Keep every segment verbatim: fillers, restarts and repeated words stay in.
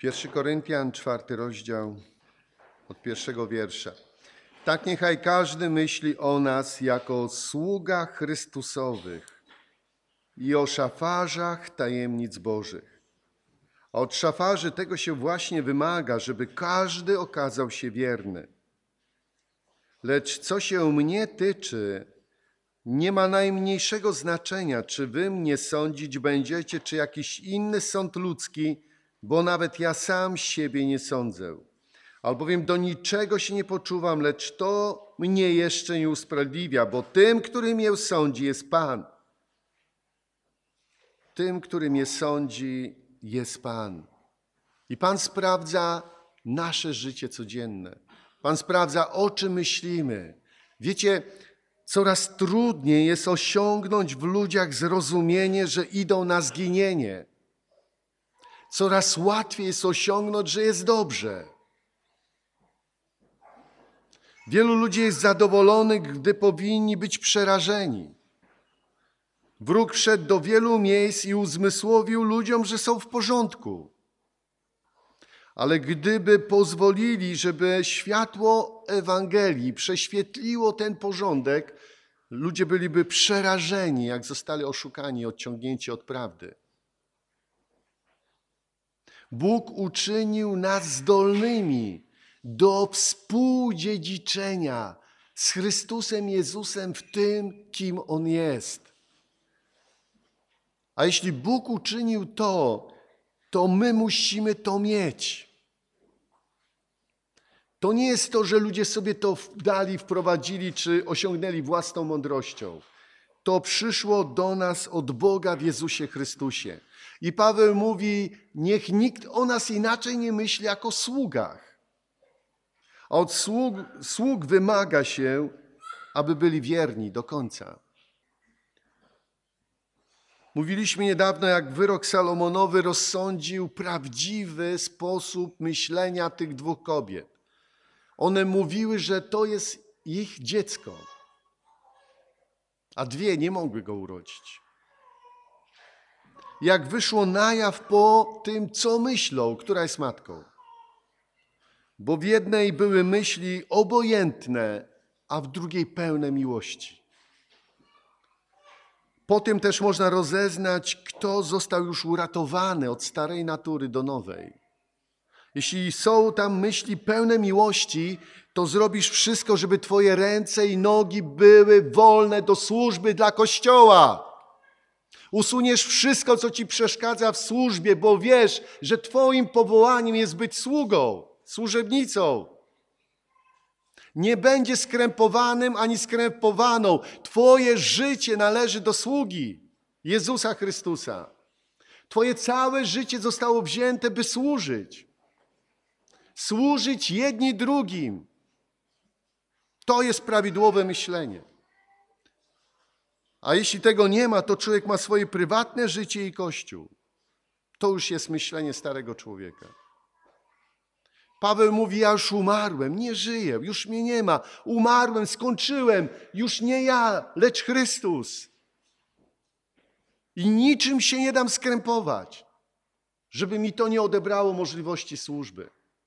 Pierwszy Koryntian, czwarty rozdział, od pierwszego wiersza. Tak niechaj każdy myśli o nas jako o sługach Chrystusowych i o szafarzach tajemnic Bożych. A od szafarzy tego się właśnie wymaga, żeby każdy okazał się wierny. Lecz co się mnie tyczy, nie ma najmniejszego znaczenia, czy wy mnie sądzić będziecie, czy jakiś inny sąd ludzki, bo nawet ja sam siebie nie sądzę. Albowiem do niczego się nie poczuwam, lecz to mnie jeszcze nie usprawiedliwia, bo tym, który mnie sądzi, jest Pan. Tym, który mnie sądzi, jest Pan. I Pan sprawdza nasze życie codzienne. Pan sprawdza, o czym myślimy. Wiecie, coraz trudniej jest osiągnąć w ludziach zrozumienie, że idą na zginienie. Coraz łatwiej jest osiągnąć, że jest dobrze. Wielu ludzi jest zadowolonych, gdy powinni być przerażeni. Wróg wszedł do wielu miejsc i uzmysłowił ludziom, że są w porządku. Ale gdyby pozwolili, żeby światło Ewangelii prześwietliło ten porządek, ludzie byliby przerażeni, jak zostali oszukani, odciągnięci od prawdy. Bóg uczynił nas zdolnymi do współdziedziczenia z Chrystusem Jezusem w tym, kim On jest. A jeśli Bóg uczynił to, to my musimy to mieć. To nie jest to, że ludzie sobie to dali, wprowadzili, czy osiągnęli własną mądrością. To przyszło do nas od Boga w Jezusie Chrystusie. I Paweł mówi, niech nikt o nas inaczej nie myśli jako o sługach. A od sług, sług wymaga się, aby byli wierni do końca. Mówiliśmy niedawno, jak wyrok Salomonowy rozsądził prawdziwy sposób myślenia tych dwóch kobiet. One mówiły, że to jest ich dziecko, a dwie nie mogły go urodzić. Jak wyszło na jaw po tym, co myślą, która jest matką. Bo w jednej były myśli obojętne, a w drugiej pełne miłości. Po tym też można rozeznać, kto został już uratowany od starej natury do nowej. Jeśli są tam myśli pełne miłości, to zrobisz wszystko, żeby twoje ręce i nogi były wolne do służby dla Kościoła. Usuniesz wszystko, co ci przeszkadza w służbie, bo wiesz, że twoim powołaniem jest być sługą, służebnicą. Nie będzie skrępowanym ani skrępowaną. Twoje życie należy do sługi Jezusa Chrystusa. Twoje całe życie zostało wzięte, by służyć. Służyć jedni drugim. To jest prawidłowe myślenie. A jeśli tego nie ma, to człowiek ma swoje prywatne życie i Kościół. To już jest myślenie starego człowieka. Paweł mówi, ja już umarłem, nie żyję, już mnie nie ma. Umarłem, skończyłem, już nie ja, lecz Chrystus. I niczym się nie dam skrępować, żeby mi to nie odebrało możliwości służby.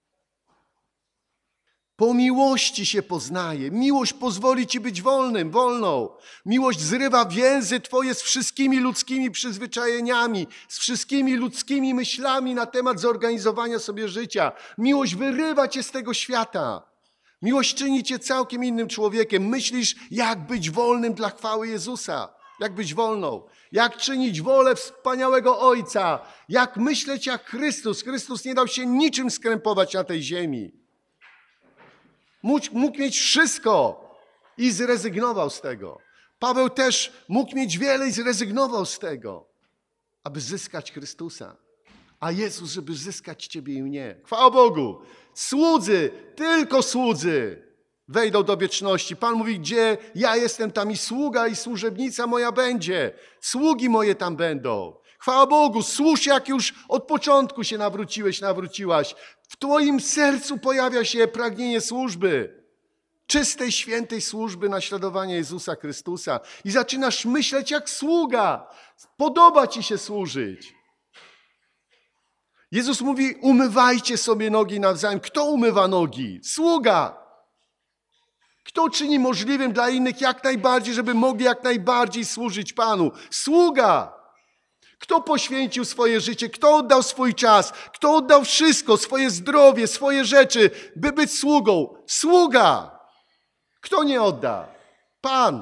Po miłości się poznaje. Miłość pozwoli ci być wolnym, wolną. Miłość zrywa więzy twoje z wszystkimi ludzkimi przyzwyczajeniami, z wszystkimi ludzkimi myślami na temat zorganizowania sobie życia. Miłość wyrywa cię z tego świata. Miłość czyni cię całkiem innym człowiekiem. Myślisz, jak być wolnym dla chwały Jezusa. Jak być wolną. Jak czynić wolę wspaniałego Ojca. Jak myśleć jak Chrystus. Chrystus nie dał się niczym skrępować na tej ziemi. Mógł, mógł mieć wszystko i zrezygnował z tego. Paweł też mógł mieć wiele i zrezygnował z tego, aby zyskać Chrystusa. A Jezus, żeby zyskać ciebie i mnie. Chwała Bogu. Słudzy, tylko słudzy wejdą do wieczności. Pan mówi, gdzie ja jestem, tam i sługa i służebnica moja będzie. Sługi moje tam będą. Chwała Bogu, służ jak już od początku się nawróciłeś, nawróciłaś. W twoim sercu pojawia się pragnienie służby. Czystej, świętej służby naśladowania Jezusa Chrystusa. I zaczynasz myśleć jak sługa. Podoba ci się służyć. Jezus mówi, umywajcie sobie nogi nawzajem. Kto umywa nogi? Sługa. Kto czyni możliwym dla innych jak najbardziej, żeby mogli jak najbardziej służyć Panu? Sługa. Kto poświęcił swoje życie? Kto oddał swój czas? Kto oddał wszystko, swoje zdrowie, swoje rzeczy, by być sługą? Sługa. Kto nie odda? Pan.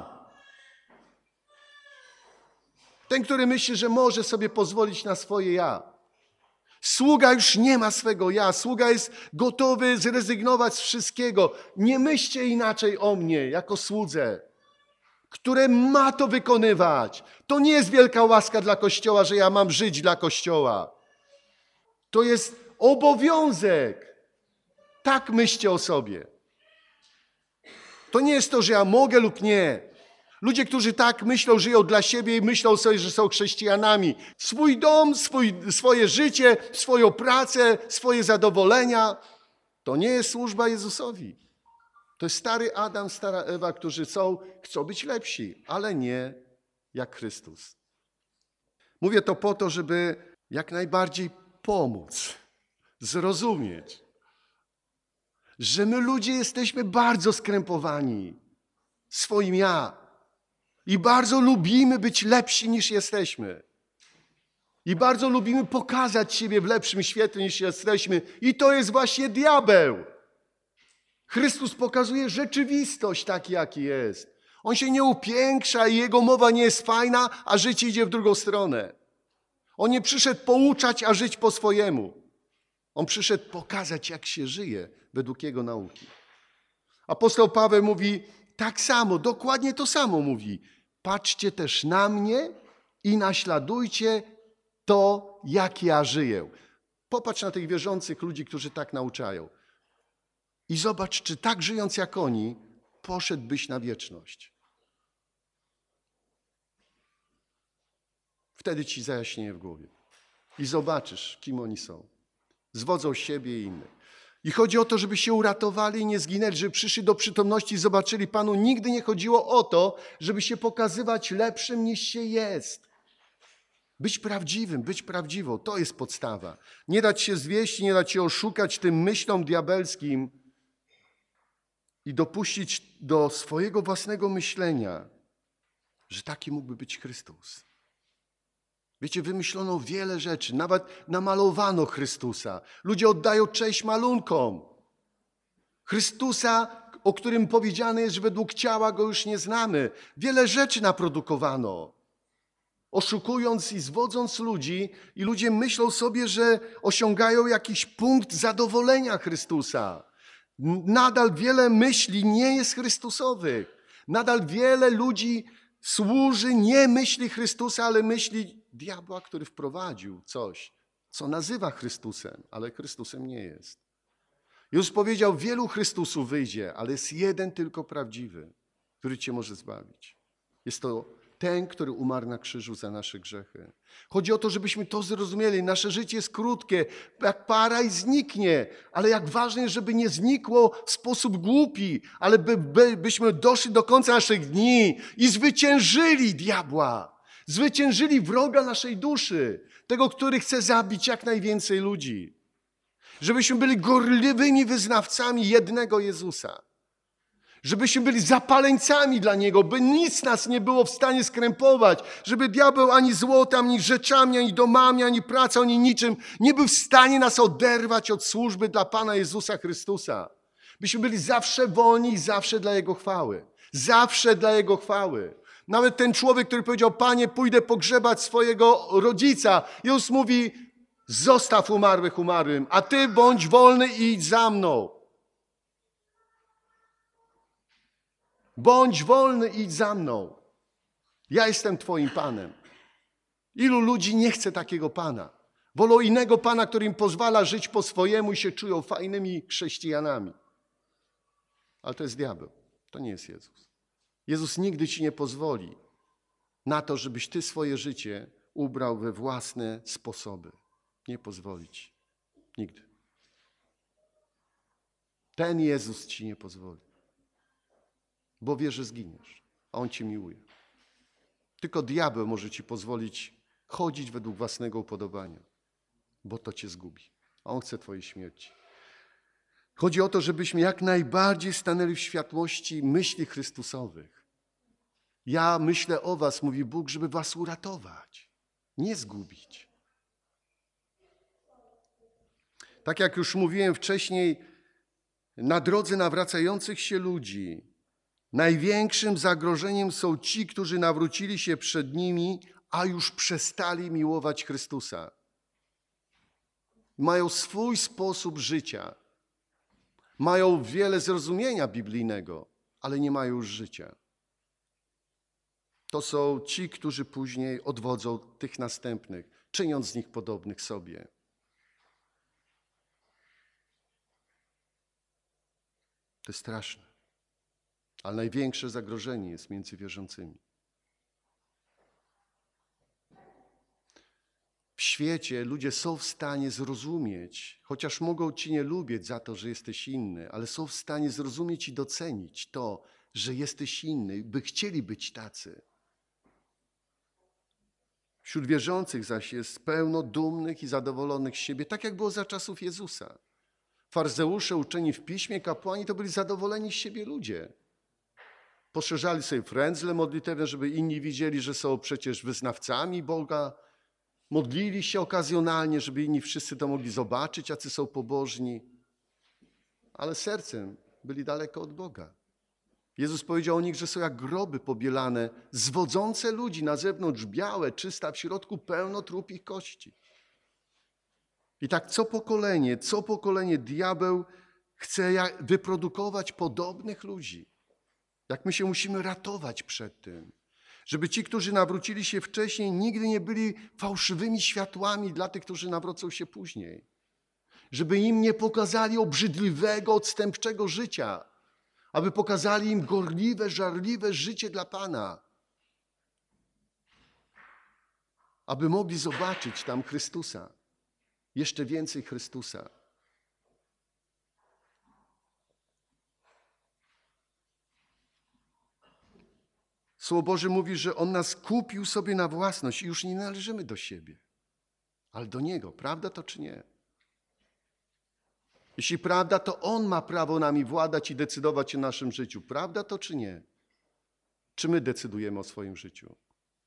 Ten, który myśli, że może sobie pozwolić na swoje ja. Sługa już nie ma swego ja. Sługa jest gotowy zrezygnować z wszystkiego. Nie myślcie inaczej o mnie jako słudze, które ma to wykonywać. To nie jest wielka łaska dla Kościoła, że ja mam żyć dla Kościoła. To jest obowiązek. Tak myślcie o sobie. To nie jest to, że ja mogę lub nie. Ludzie, którzy tak myślą, żyją dla siebie i myślą sobie, że są chrześcijanami. Swój dom, swój, swoje życie, swoją pracę, swoje zadowolenia. To nie jest służba Jezusowi. To jest stary Adam, stara Ewa, którzy są, chcą być lepsi, ale nie jak Chrystus. Mówię to po to, żeby jak najbardziej pomóc, zrozumieć, że my ludzie jesteśmy bardzo skrępowani swoim ja. I bardzo lubimy być lepsi niż jesteśmy. I bardzo lubimy pokazać siebie w lepszym świetle niż jesteśmy. I to jest właśnie diabeł. Chrystus pokazuje rzeczywistość tak, jaki jest. On się nie upiększa i jego mowa nie jest fajna, a życie idzie w drugą stronę. On nie przyszedł pouczać, a żyć po swojemu. On przyszedł pokazać, jak się żyje według jego nauki. Apostoł Paweł mówi tak samo, dokładnie to samo mówi. Patrzcie też na mnie i naśladujcie to, jak ja żyję. Popatrz na tych wierzących ludzi, którzy tak nauczają. I zobacz, czy tak żyjąc jak oni, poszedłbyś na wieczność. Wtedy ci zajaśnieje w głowie. I zobaczysz, kim oni są. Zwodzą siebie i innych. I chodzi o to, żeby się uratowali i nie zginęli, żeby przyszli do przytomności i zobaczyli Panu. Nigdy nie chodziło o to, żeby się pokazywać lepszym niż się jest. Być prawdziwym, być prawdziwą, to jest podstawa. Nie dać się zwieść, nie dać się oszukać tym myślom diabelskim i dopuścić do swojego własnego myślenia, że taki mógłby być Chrystus. Wiecie, wymyślono wiele rzeczy, nawet namalowano Chrystusa. Ludzie oddają cześć malunkom. Chrystusa, o którym powiedziane jest, że według ciała go już nie znamy. Wiele rzeczy naprodukowano, oszukując i zwodząc ludzi i ludzie myślą sobie, że osiągają jakiś punkt zadowolenia Chrystusa. Nadal wiele myśli nie jest Chrystusowych. Nadal wiele ludzi służy nie myśli Chrystusa, ale myśli diabła, który wprowadził coś, co nazywa Chrystusem, ale Chrystusem nie jest. Już powiedział, wielu Chrystusów wyjdzie, ale jest jeden tylko prawdziwy, który cię może zbawić. Jest to ten, który umarł na krzyżu za nasze grzechy. Chodzi o to, żebyśmy to zrozumieli. Nasze życie jest krótkie, jak para i zniknie, ale jak ważne jest, żeby nie znikło w sposób głupi, ale by, by, byśmy doszli do końca naszych dni i zwyciężyli diabła. Zwyciężyli wroga naszej duszy, tego, który chce zabić jak najwięcej ludzi. Żebyśmy byli gorliwymi wyznawcami jednego Jezusa. Żebyśmy byli zapaleńcami dla Niego, by nic nas nie było w stanie skrępować, żeby diabeł ani złotem, ani rzeczami, ani domami, ani pracą, ani niczym nie był w stanie nas oderwać od służby dla Pana Jezusa Chrystusa. Byśmy byli zawsze wolni i zawsze dla Jego chwały. Zawsze dla Jego chwały. Nawet ten człowiek, który powiedział, Panie, pójdę pogrzebać swojego rodzica. Jezus mówi, zostaw umarłych umarłym, a Ty bądź wolny i idź za mną. Bądź wolny i idź za mną. Ja jestem Twoim Panem. Ilu ludzi nie chce takiego Pana? Wolą innego Pana, który im pozwala żyć po swojemu i się czują fajnymi chrześcijanami. Ale to jest diabeł. To nie jest Jezus. Jezus nigdy ci nie pozwoli na to, żebyś ty swoje życie ubrał we własne sposoby. Nie pozwoli ci. Nigdy. Ten Jezus ci nie pozwoli. Bo wie, że zginiesz, a On cię miłuje. Tylko diabeł może ci pozwolić chodzić według własnego upodobania. bo to cię zgubi. A on chce twojej śmierci. Chodzi o to, żebyśmy jak najbardziej stanęli w światłości myśli Chrystusowych. Ja myślę o was, mówi Bóg, żeby was uratować, nie zgubić. Tak jak już mówiłem wcześniej, na drodze nawracających się ludzi największym zagrożeniem są ci, którzy nawrócili się przed nimi, a już przestali miłować Chrystusa. Mają swój sposób życia. Mają wiele zrozumienia biblijnego, ale nie mają już życia. To są ci, którzy później odwodzą tych następnych, czyniąc z nich podobnych sobie. To jest straszne. Ale największe zagrożenie jest między wierzącymi. W świecie ludzie są w stanie zrozumieć, chociaż mogą ci nie lubić za to, że jesteś inny, ale są w stanie zrozumieć i docenić to, że jesteś inny, by chcieli być tacy. Wśród wierzących zaś jest pełno dumnych i zadowolonych z siebie, tak jak było za czasów Jezusa. Faryzeusze, uczeni w piśmie, kapłani to byli zadowoleni z siebie ludzie. Poszerzali sobie frędzle modlitewne, żeby inni widzieli, że są przecież wyznawcami Boga. Modlili się okazjonalnie, żeby inni wszyscy to mogli zobaczyć, jacy są pobożni. Ale sercem byli daleko od Boga. Jezus powiedział o nich, że są jak groby pobielane, zwodzące ludzi, na zewnątrz białe, czyste, a w środku pełno trupich kości. I tak co pokolenie, co pokolenie diabeł chce wyprodukować podobnych ludzi. Jak my się musimy ratować przed tym, żeby ci, którzy nawrócili się wcześniej, nigdy nie byli fałszywymi światłami dla tych, którzy nawrócą się później. Żeby im nie pokazali obrzydliwego, odstępczego życia, aby pokazali im gorliwe, żarliwe życie dla Pana. Aby mogli zobaczyć tam Chrystusa. Jeszcze więcej Chrystusa. Słowo Boże mówi, że On nas kupił sobie na własność i już nie należymy do siebie, ale do Niego. Prawda to czy nie? Jeśli prawda, to On ma prawo nami władać i decydować o naszym życiu. Prawda to czy nie? Czy my decydujemy o swoim życiu?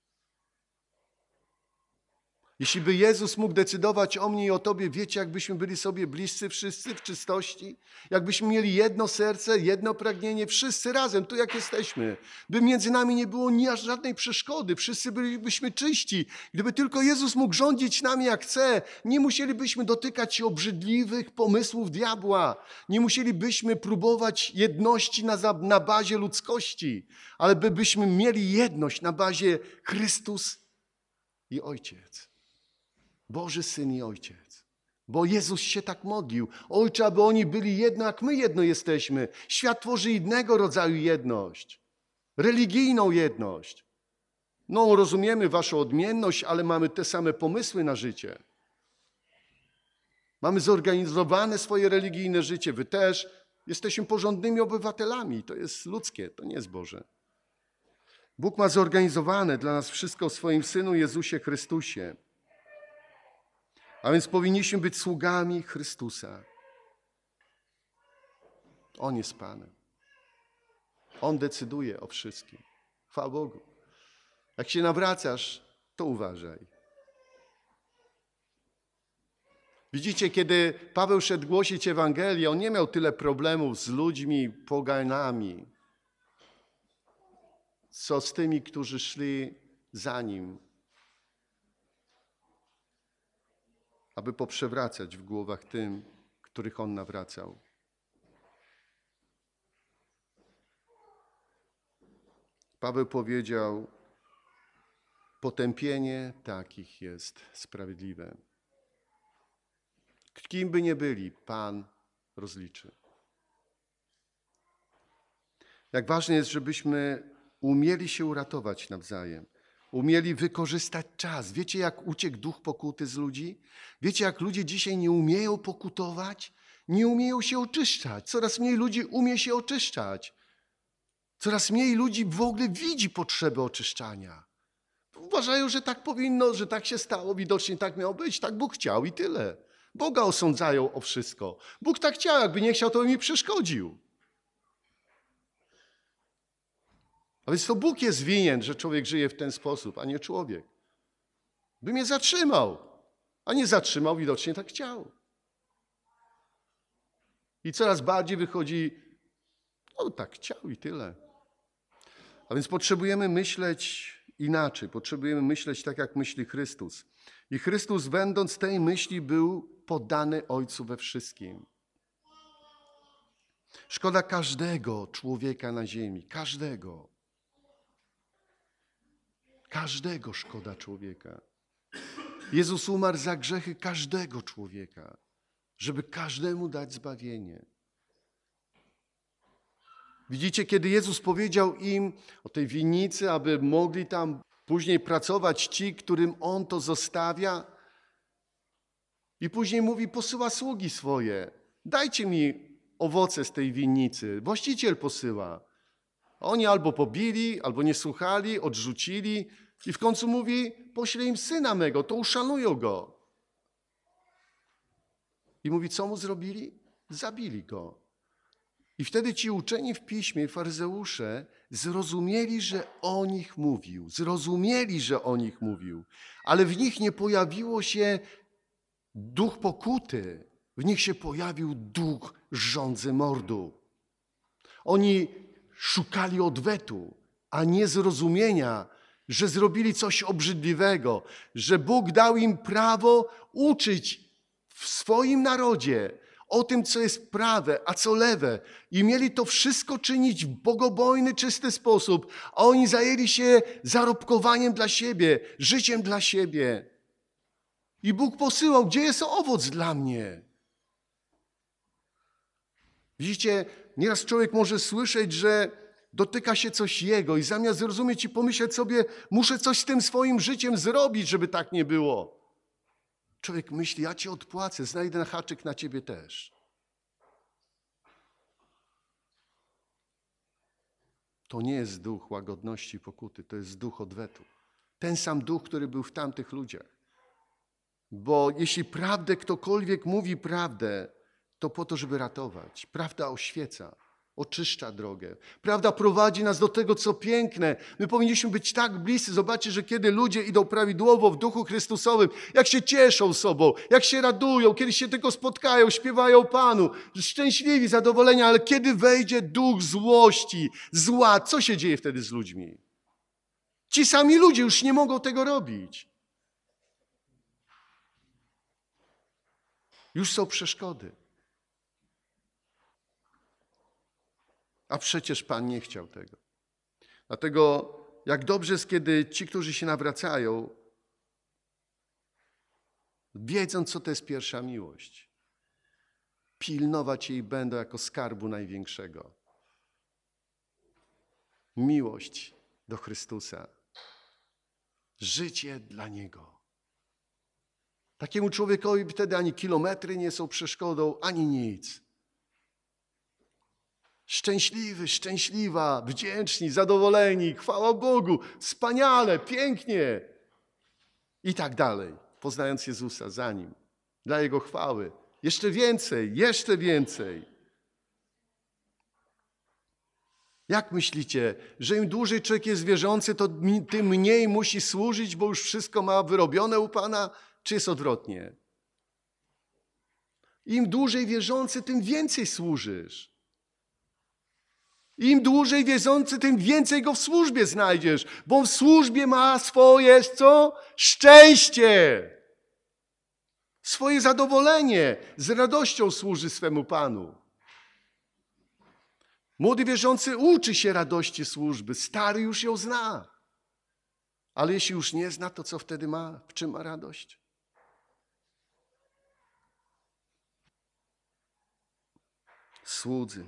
Jeśli by Jezus mógł decydować o mnie i o tobie, wiecie, jakbyśmy byli sobie bliscy wszyscy w czystości? Jakbyśmy mieli jedno serce, jedno pragnienie, wszyscy razem, tu jak jesteśmy. By między nami nie było ni aż żadnej przeszkody, wszyscy bylibyśmy czyści. Gdyby tylko Jezus mógł rządzić nami jak chce, nie musielibyśmy dotykać się obrzydliwych pomysłów diabła. Nie musielibyśmy próbować jedności na, na bazie ludzkości, ale by byśmy mieli jedność na bazie Chrystus i Ojciec. Boży Syn i Ojciec. Bo Jezus się tak modlił. Ojcze, aby oni byli jedno, jak my jedno jesteśmy. Świat tworzy innego rodzaju jedność. Religijną jedność. No, rozumiemy waszą odmienność, ale mamy te same pomysły na życie. Mamy zorganizowane swoje religijne życie. Wy też. Jesteśmy porządnymi obywatelami. To jest ludzkie, to nie jest Boże. Bóg ma zorganizowane dla nas wszystko w swoim Synu Jezusie Chrystusie. A więc powinniśmy być sługami Chrystusa. On jest Panem. On decyduje o wszystkim. Chwała Bogu. Jak się nawracasz, to uważaj. Widzicie, kiedy Paweł szedł głosić Ewangelię, on nie miał tyle problemów z ludźmi poganami, co z tymi, którzy szli za nim, aby poprzewracać w głowach tym, których on nawracał. Paweł powiedział, potępienie takich jest sprawiedliwe. Kim by nie byli, Pan rozliczy. Jak ważne jest, żebyśmy umieli się uratować nawzajem. Umieli wykorzystać czas. Wiecie, jak uciekł duch pokuty z ludzi? Wiecie, jak ludzie dzisiaj nie umieją pokutować? Nie umieją się oczyszczać. Coraz mniej ludzi umie się oczyszczać. Coraz mniej ludzi w ogóle widzi potrzebę oczyszczania. uważają, że tak powinno, że tak się stało, widocznie tak miało być, tak Bóg chciał i tyle. Boga osądzają o wszystko. Bóg tak chciał, jakby nie chciał, to by mi przeszkodził. A więc to Bóg jest winien, że człowiek żyje w ten sposób, a nie człowiek. By mnie zatrzymał, a nie zatrzymał, widocznie tak chciał. I coraz bardziej wychodzi, no tak chciał i tyle. A więc potrzebujemy myśleć inaczej, potrzebujemy myśleć tak, jak myśli Chrystus. I Chrystus, będąc tej myśli, był poddany Ojcu we wszystkim. Szkoda każdego człowieka na ziemi, każdego. Każdego szkoda człowieka. Jezus umarł za grzechy każdego człowieka, żeby każdemu dać zbawienie. Widzicie, kiedy Jezus powiedział im o tej winnicy, aby mogli tam później pracować ci, którym On to zostawia, i później mówi, posyła sługi swoje. Dajcie mi owoce z tej winnicy. Właściciel posyła. Oni albo pobili, albo nie słuchali, odrzucili i w końcu mówi, poślę im syna mego, to uszanują go. I mówi, co mu zrobili? Zabili go. I wtedy ci uczeni w piśmie, faryzeusze, zrozumieli, że o nich mówił. Zrozumieli, że o nich mówił. Ale w nich nie pojawiło się duch pokuty. W nich się pojawił duch żądzy mordu. Oni szukali odwetu, a nie zrozumienia, że zrobili coś obrzydliwego, że Bóg dał im prawo uczyć w swoim narodzie o tym, co jest prawe, a co lewe. I mieli to wszystko czynić w bogobojny, czysty sposób, a oni zajęli się zarobkowaniem dla siebie, życiem dla siebie. I Bóg posyłał, gdzie jest owoc dla mnie? Widzicie, nieraz człowiek może słyszeć, że dotyka się coś jego i zamiast zrozumieć i pomyśleć sobie, muszę coś z tym swoim życiem zrobić, żeby tak nie było. Człowiek myśli, ja ci odpłacę, znajdę haczyk na ciebie też. To nie jest duch łagodności i pokuty, to jest duch odwetu. Ten sam duch, który był w tamtych ludziach. Bo jeśli prawdę ktokolwiek mówi prawdę, to po to, żeby ratować. Prawda oświeca, oczyszcza drogę. Prawda prowadzi nas do tego, co piękne. My powinniśmy być tak bliscy. Zobaczcie, że kiedy ludzie idą prawidłowo w duchu Chrystusowym, jak się cieszą sobą, jak się radują, kiedy się tylko spotkają, śpiewają Panu, szczęśliwi, zadowoleni, ale kiedy wejdzie duch złości, zła, co się dzieje wtedy z ludźmi? Ci sami ludzie już nie mogą tego robić. Już są przeszkody. A przecież Pan nie chciał tego. Dlatego jak dobrze jest, kiedy ci, którzy się nawracają, wiedzą, co to jest pierwsza miłość. Pilnować jej będą jako skarbu największego. Miłość do Chrystusa. Życie dla Niego. Takiemu człowiekowi wtedy ani kilometry nie są przeszkodą, ani nic. Szczęśliwy, szczęśliwa, wdzięczni, zadowoleni, chwała Bogu, wspaniale, pięknie i tak dalej. Poznając Jezusa za Nim, dla Jego chwały. Jeszcze więcej, jeszcze więcej. Jak myślicie, że im dłużej człowiek jest wierzący, to tym mniej musi służyć, bo już wszystko ma wyrobione u Pana, czy jest odwrotnie? Im dłużej wierzący, tym więcej służysz. Im dłużej wierzący, tym więcej go w służbie znajdziesz, bo w służbie ma swoje, co? Szczęście. Swoje zadowolenie. Z radością służy swemu Panu. Młody wierzący uczy się radości służby. Stary już ją zna. Ale jeśli już nie zna, to co wtedy ma? W czym ma radość? Słudzy.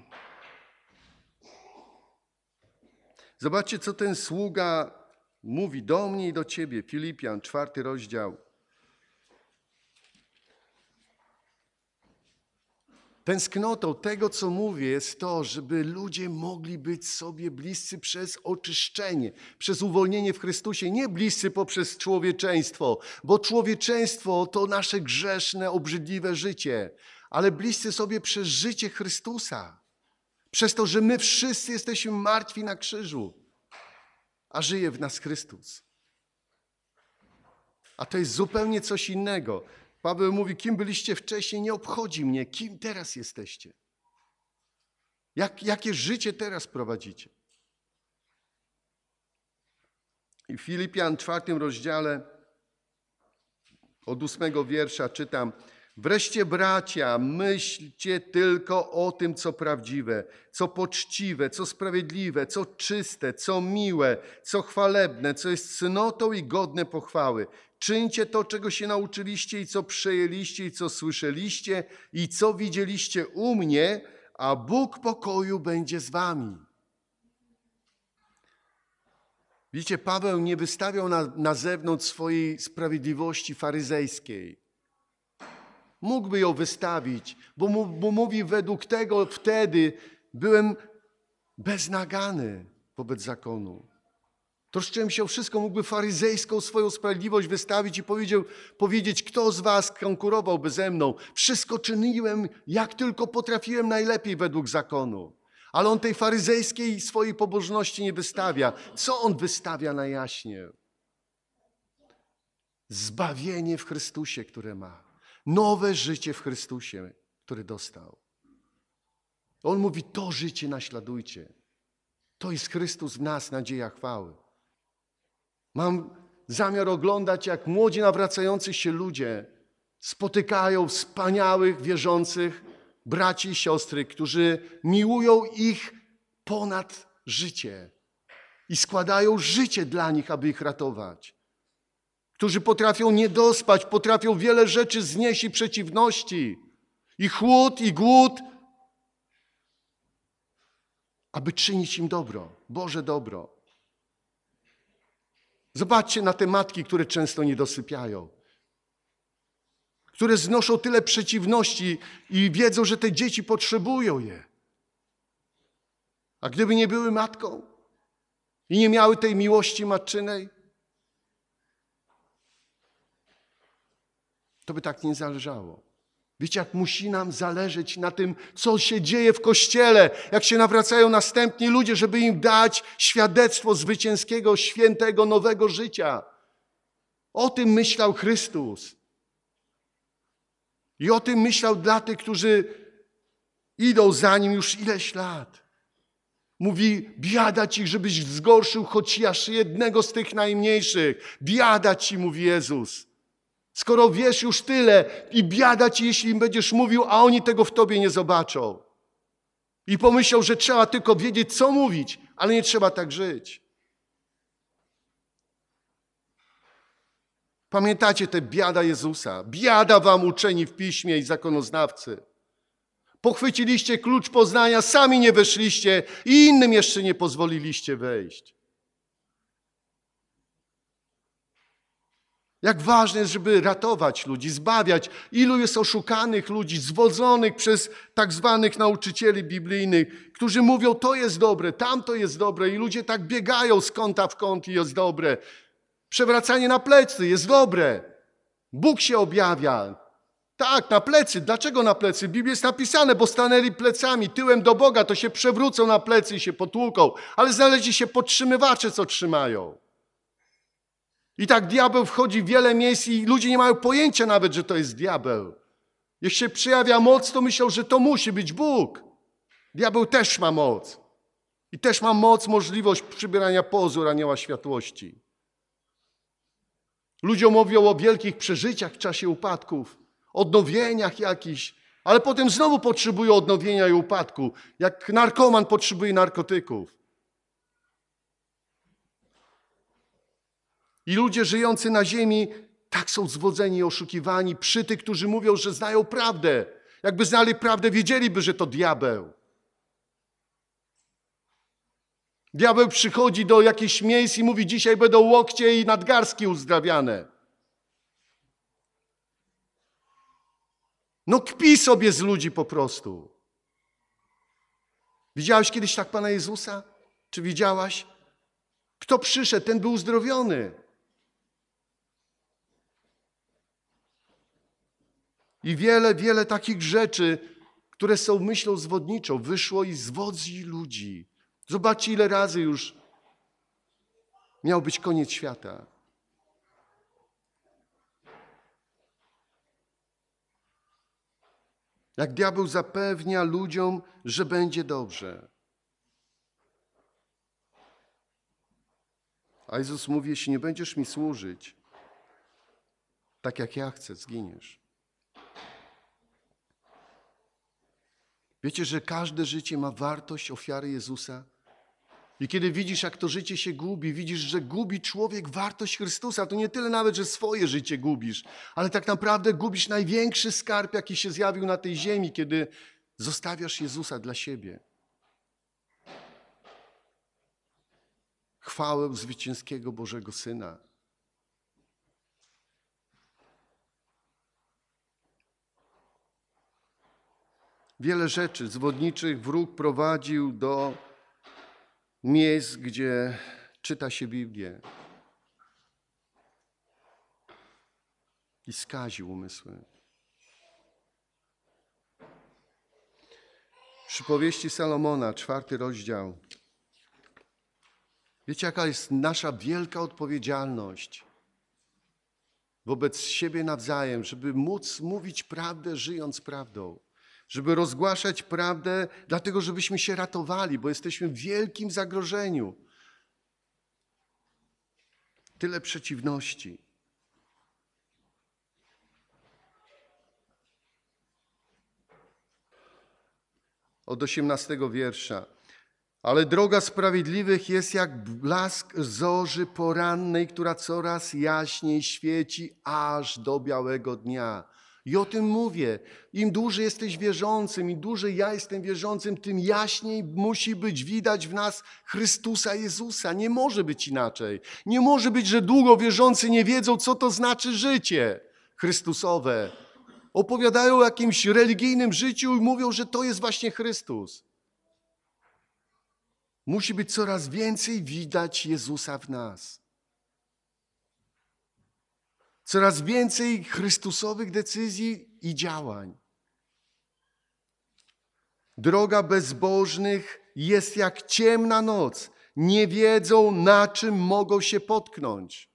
Zobaczcie, co ten sługa mówi do mnie i do ciebie. Filipian, czwarty rozdział. Tęsknotą tego, co mówię, jest to, żeby ludzie mogli być sobie bliscy przez oczyszczenie, przez uwolnienie w Chrystusie. Nie bliscy poprzez człowieczeństwo, bo człowieczeństwo to nasze grzeszne, obrzydliwe życie, ale bliscy sobie przez życie Chrystusa. Przez to, że my wszyscy jesteśmy martwi na krzyżu, a żyje w nas Chrystus. A to jest zupełnie coś innego. Paweł mówi, kim byliście wcześniej, nie obchodzi mnie, kim teraz jesteście. Jak, jakie życie teraz prowadzicie. I w Filipian czwartym rozdziale od ósmego wiersza czytam: wreszcie bracia, myślcie tylko o tym, co prawdziwe, co poczciwe, co sprawiedliwe, co czyste, co miłe, co chwalebne, co jest cnotą i godne pochwały. Czyńcie to, czego się nauczyliście i co przejęliście i co słyszeliście i co widzieliście u mnie, a Bóg pokoju będzie z wami. Widzicie, Paweł nie wystawiał na, na zewnątrz swojej sprawiedliwości faryzejskiej. Mógłby ją wystawić, bo, mu, bo mówi, według tego wtedy byłem beznagany wobec zakonu. Troszczyłem się o wszystko, mógłby faryzejską swoją sprawiedliwość wystawić i powiedział, powiedzieć, kto z was konkurowałby ze mną. Wszystko czyniłem, jak tylko potrafiłem, najlepiej według zakonu. Ale on tej faryzejskiej swojej pobożności nie wystawia. Co on wystawia najjaśniej? Zbawienie w Chrystusie, które ma. Nowe życie w Chrystusie, które dostał. On mówi, to życie naśladujcie. To jest Chrystus w nas, nadzieja chwały. Mam zamiar oglądać, jak młodzi nawracający się ludzie spotykają wspaniałych, wierzących braci i siostry, którzy miłują ich ponad życie i składają życie dla nich, aby ich ratować. Którzy potrafią nie dospać, potrafią wiele rzeczy znieść i przeciwności, i chłód, i głód, aby czynić im dobro, Boże dobro. Zobaczcie na te matki, które często nie dosypiają, które znoszą tyle przeciwności i wiedzą, że te dzieci potrzebują je. A gdyby nie były matką i nie miały tej miłości matczynej, to by tak nie zależało. Wiecie, jak musi nam zależeć na tym, co się dzieje w Kościele, jak się nawracają następni ludzie, żeby im dać świadectwo zwycięskiego, świętego, nowego życia. O tym myślał Chrystus. I o tym myślał dla tych, którzy idą za Nim już ileś lat. Mówi, biada Ci, żebyś zgorszył chociaż jednego z tych najmniejszych. Biada Ci, mówi Jezus. Skoro wiesz już tyle i biada Ci, jeśli im będziesz mówił, a oni tego w Tobie nie zobaczą. I pomyślą, że trzeba tylko wiedzieć, co mówić, ale nie trzeba tak żyć. Pamiętacie tę biada Jezusa? Biada wam uczeni w piśmie i zakonoznawcy. Pochwyciliście klucz poznania, sami nie weszliście i innym jeszcze nie pozwoliliście wejść. Jak ważne jest, żeby ratować ludzi, zbawiać. Ilu jest oszukanych ludzi, zwodzonych przez tak zwanych nauczycieli biblijnych, którzy mówią, to jest dobre, tamto jest dobre i ludzie tak biegają z kąta w kąt i jest dobre. Przewracanie na plecy jest dobre. Bóg się objawia. Tak, na plecy. Dlaczego na plecy? W Biblii jest napisane, bo stanęli plecami, tyłem do Boga, to się przewrócą na plecy i się potłuką. Ale znaleźli się podtrzymywacze, co trzymają. I tak diabeł wchodzi w wiele miejsc i ludzie nie mają pojęcia nawet, że to jest diabeł. Jeśli się przejawia moc, to myślą, że to musi być Bóg. Diabeł też ma moc. I też ma moc, możliwość przybierania pozór anioła światłości. Ludzie mówią o wielkich przeżyciach w czasie upadków, odnowieniach jakichś, ale potem znowu potrzebują odnowienia i upadku, jak narkoman potrzebuje narkotyków. I ludzie żyjący na ziemi tak są zwodzeni i oszukiwani przy tych, którzy mówią, że znają prawdę. Jakby znali prawdę, wiedzieliby, że to diabeł. Diabeł przychodzi do jakichś miejsc i mówi, dzisiaj będą łokcie i nadgarstki uzdrawiane. No kpi sobie z ludzi po prostu. Widziałeś kiedyś tak Pana Jezusa? Czy widziałaś? Kto przyszedł, ten był uzdrowiony. I wiele, wiele takich rzeczy, które są myślą zwodniczą, wyszło i zwodzi ludzi. Zobaczcie, ile razy już miał być koniec świata. Jak diabeł zapewnia ludziom, że będzie dobrze. A Jezus mówi, jeśli nie będziesz mi służyć, tak jak ja chcę, zginiesz. Wiecie, że każde życie ma wartość ofiary Jezusa? I kiedy widzisz, jak to życie się gubi, widzisz, że gubi człowiek wartość Chrystusa, to nie tyle nawet, że swoje życie gubisz, ale tak naprawdę gubisz największy skarb, jaki się zjawił na tej ziemi, kiedy zostawiasz Jezusa dla siebie. Chwałę zwycięskiego Bożego Syna. Wiele rzeczy zwodniczych wróg prowadził do miejsc, gdzie czyta się Biblię i skaził umysły. Przypowieści Salomona, czwarty rozdział. Wiecie, jaka jest nasza wielka odpowiedzialność wobec siebie nawzajem, żeby móc mówić prawdę, żyjąc prawdą. Żeby rozgłaszać prawdę, dlatego żebyśmy się ratowali, bo jesteśmy w wielkim zagrożeniu. Tyle przeciwności. Od osiemnastego wiersza. Ale droga sprawiedliwych jest jak blask zorzy porannej, która coraz jaśniej świeci aż do białego dnia. I o tym mówię. Im dłużej jesteś wierzącym, im dłużej ja jestem wierzącym, tym jaśniej musi być widać w nas Chrystusa Jezusa. Nie może być inaczej. Nie może być, że długo wierzący nie wiedzą, co to znaczy życie Chrystusowe. Opowiadają o jakimś religijnym życiu i mówią, że to jest właśnie Chrystus. Musi być coraz więcej widać Jezusa w nas. Coraz więcej Chrystusowych decyzji i działań. Droga bezbożnych jest jak ciemna noc. Nie wiedzą, na czym mogą się potknąć.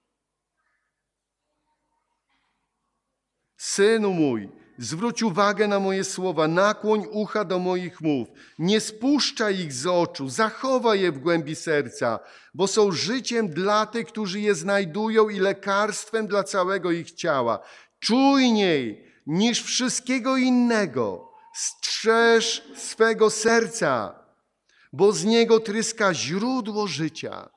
Synu mój, zwróć uwagę na moje słowa, nakłoń ucha do moich mów. Nie spuszczaj ich z oczu, zachowaj je w głębi serca, bo są życiem dla tych, którzy je znajdują i lekarstwem dla całego ich ciała. Czujniej niż wszystkiego innego strzeż swego serca, bo z niego tryska źródło życia.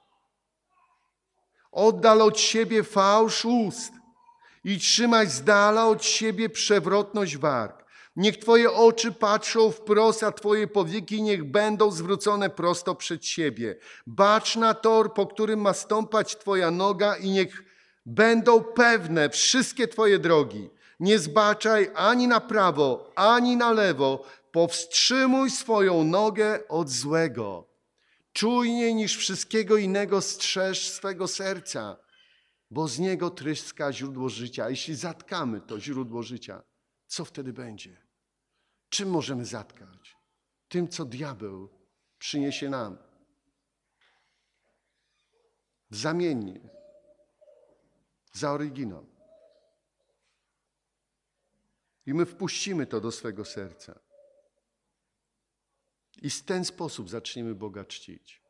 Oddal od siebie fałsz ust i trzymaj z dala od siebie przewrotność warg. Niech Twoje oczy patrzą wprost, a Twoje powieki niech będą zwrócone prosto przed siebie. Bacz na tor, po którym ma stąpać Twoja noga i niech będą pewne wszystkie Twoje drogi. Nie zbaczaj ani na prawo, ani na lewo. Powstrzymuj swoją nogę od złego. Czujniej niż wszystkiego innego strzeż swego serca, bo z niego tryska źródło życia. A jeśli zatkamy to źródło życia, co wtedy będzie? Czym możemy zatkać? Tym, co diabeł przyniesie nam. Zamiennie. Za oryginał. I my wpuścimy to do swego serca. I w ten sposób zaczniemy Boga czcić.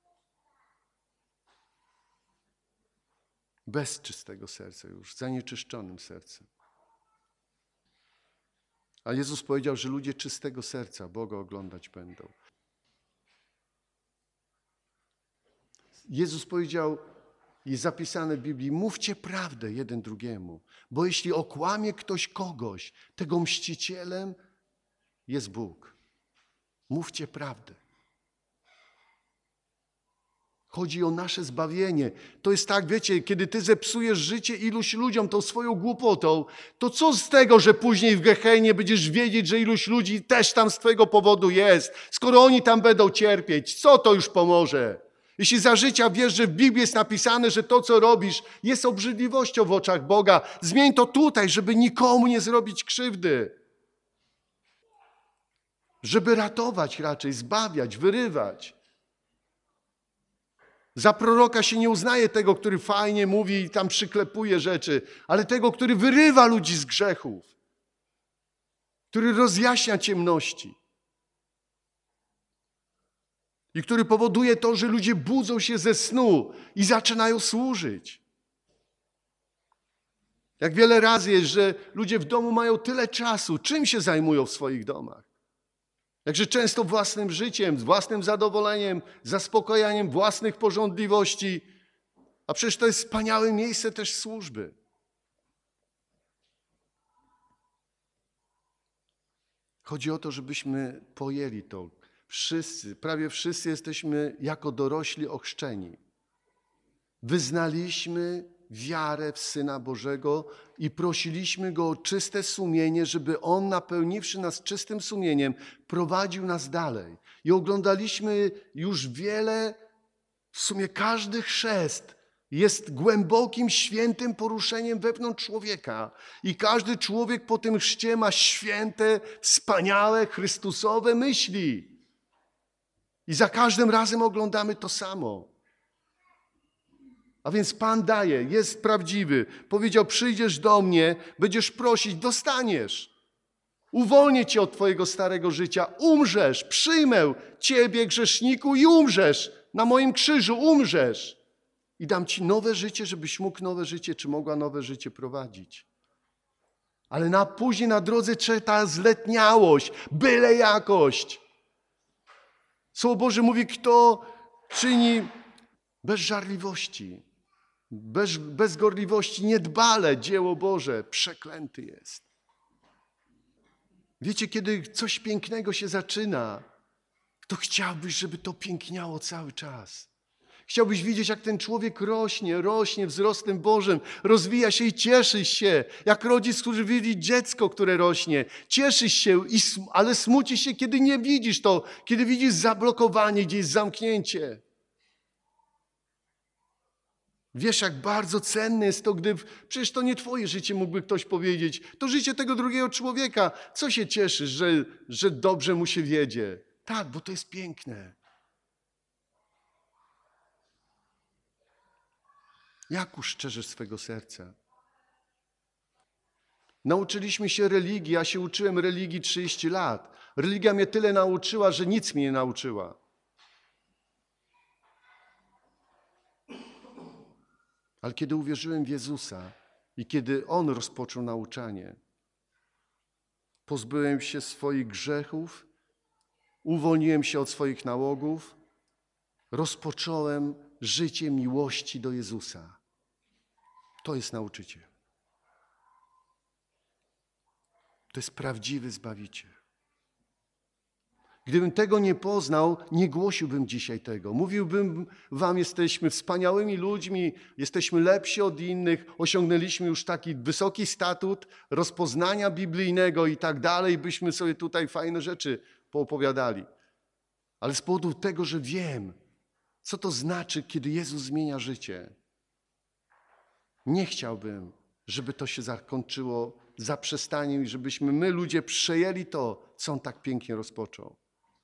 Bez czystego serca już, zanieczyszczonym sercem. A Jezus powiedział, że ludzie czystego serca Boga oglądać będą. Jezus powiedział, jest zapisane w Biblii, mówcie prawdę jeden drugiemu, bo jeśli okłamie ktoś kogoś, tego mścicielem jest Bóg. Mówcie prawdę. Chodzi o nasze zbawienie. To jest tak, wiecie, kiedy ty zepsujesz życie iluś ludziom tą swoją głupotą, to co z tego, że później w Gehenie będziesz wiedzieć, że iluś ludzi też tam z twojego powodu jest, skoro oni tam będą cierpieć, co to już pomoże? Jeśli za życia wiesz, że w Biblii jest napisane, że to, co robisz, jest obrzydliwością w oczach Boga, zmień to tutaj, żeby nikomu nie zrobić krzywdy. Żeby ratować raczej, zbawiać, wyrywać. Za proroka się nie uznaje tego, który fajnie mówi i tam przyklepuje rzeczy, ale tego, który wyrywa ludzi z grzechów, który rozjaśnia ciemności i który powoduje to, że ludzie budzą się ze snu i zaczynają służyć. Jak wiele razy jest, że ludzie w domu mają tyle czasu, czym się zajmują w swoich domach? Jakże często własnym życiem, własnym zadowoleniem, zaspokajaniem własnych pożądliwości, a przecież to jest wspaniałe miejsce też służby. Chodzi o to, żebyśmy pojęli to. Wszyscy, prawie wszyscy jesteśmy jako dorośli ochrzczeni. Wyznaliśmy wiarę w Syna Bożego i prosiliśmy Go o czyste sumienie, żeby On, napełniwszy nas czystym sumieniem, prowadził nas dalej. I oglądaliśmy już wiele, w sumie każdy chrzest jest głębokim, świętym poruszeniem wewnątrz człowieka. I każdy człowiek po tym chrzcie ma święte, wspaniałe, chrystusowe myśli. I za każdym razem oglądamy to samo. A więc Pan daje, jest prawdziwy. Powiedział, przyjdziesz do mnie, będziesz prosić, dostaniesz. Uwolnię cię od twojego starego życia, umrzesz, przyjmę ciebie, grzeszniku, i umrzesz. Na moim krzyżu umrzesz. I dam ci nowe życie, żebyś mógł nowe życie, czy mogła nowe życie prowadzić. Ale na później na drodze ta zletniałość, byle jakość. Słowo Boże mówi, kto czyni bez żarliwości, bez, bez gorliwości, niedbale dzieło Boże, przeklęty jest. Wiecie, kiedy coś pięknego się zaczyna, to chciałbyś, żeby to piękniało cały czas. Chciałbyś widzieć, jak ten człowiek rośnie, rośnie wzrostem Bożym, rozwija się i cieszysz się, jak rodzic, który widzi dziecko, które rośnie. Cieszysz się, i, ale smucisz się, kiedy nie widzisz to, kiedy widzisz zablokowanie, gdzieś zamknięcie. Wiesz, jak bardzo cenne jest to, gdy... Przecież to nie twoje życie, mógłby ktoś powiedzieć. To życie tego drugiego człowieka. Co się cieszysz, że, że dobrze mu się wiedzie? Tak, bo to jest piękne. Jak uszczerzysz swego serca? Nauczyliśmy się religii, ja się uczyłem religii trzydzieści lat. Religia mnie tyle nauczyła, że nic mnie nie nauczyła. Ale kiedy uwierzyłem w Jezusa i kiedy On rozpoczął nauczanie, pozbyłem się swoich grzechów, uwolniłem się od swoich nałogów, rozpocząłem życie miłości do Jezusa. To jest nauczyciel. To jest prawdziwy Zbawiciel. Gdybym tego nie poznał, nie głosiłbym dzisiaj tego. Mówiłbym wam, jesteśmy wspaniałymi ludźmi, jesteśmy lepsi od innych, osiągnęliśmy już taki wysoki statut rozpoznania biblijnego i tak dalej, byśmy sobie tutaj fajne rzeczy poopowiadali. Ale z powodu tego, że wiem, co to znaczy, kiedy Jezus zmienia życie, nie chciałbym, żeby to się zakończyło zaprzestaniem i żebyśmy my, ludzie, przejęli to, co On tak pięknie rozpoczął.